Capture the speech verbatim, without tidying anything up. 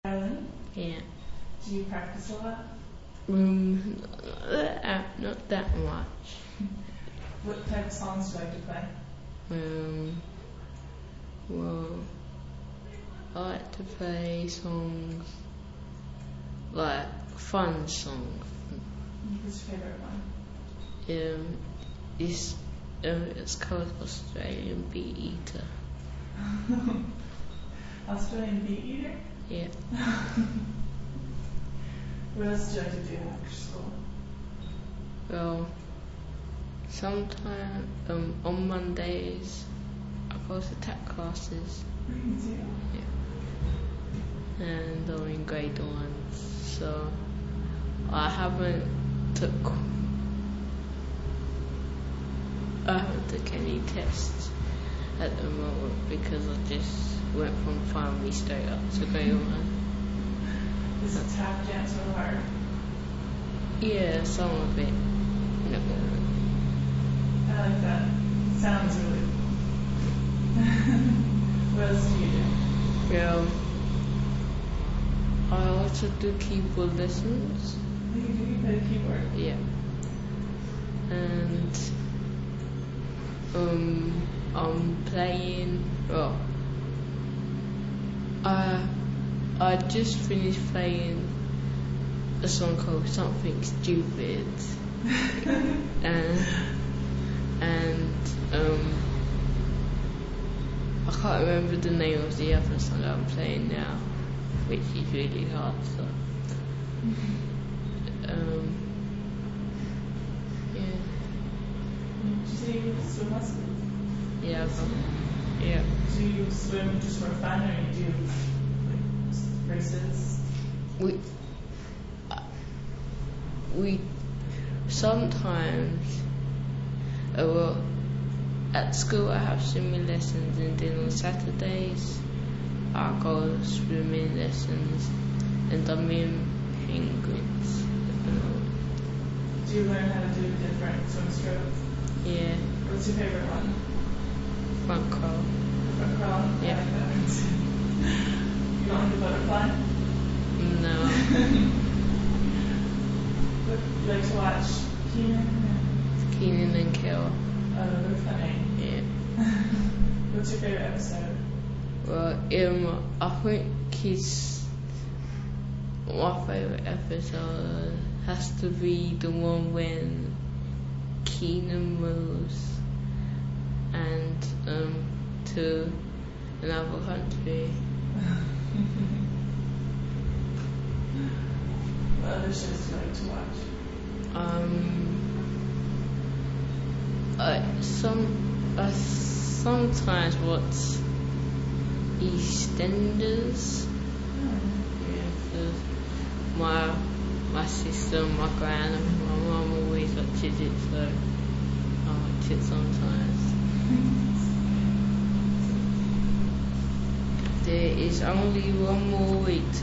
Violin? Yeah. Do you practice a lot? Um, uh, not that much. What type of songs do you like to play? Um, well, I like to play songs like fun songs. What's your favorite one? Um, it's um, it's called Australian Beat Eater. Australian Beat Eater? Yeah. What else do you like to do after school? Well, sometimes um, on Mondays I go to tap classes. You do? Yeah. And I'm in grade one, so I haven't took I haven't took any tests at the moment because I just went from primary straight up to grade one. Is tap dance real hard? Yeah, some of it. No. I like that. Sounds really. What else do you do? Yeah. I also do keyboard lessons. You do you play the keyboard? Yeah. And um, I'm playing. Well, I I just finished playing a song called Something Stupid, and and um, I can't remember the name of the other song I'm playing now, which is really hard. So, um, yeah, Did you say you swim lessons? yeah, but, yeah. Do you swim just for fun, or you do like races? We uh, we sometimes uh, well at school I have swimming lessons, and then on Saturdays I go swimming lessons, and I'm in penguins. Do you learn how to do different swim strokes? Yeah, What's your favorite one? front crawl. Front crawl? Yeah. I like that one too. You don't want to butterfly? No. What do you like to watch? Keenan? Keenan and Kel. Oh, they're funny. Yeah. What's your favorite episode? Well, um, I think his my favorite episode has to be the one when Keenan moves and um to another country. What other shows do you like to watch? Um, I some I sometimes watch EastEnders. Yeah, 'cause my my sister, my gran, and my mum always watches it, so I watch it sometimes. There is only one more week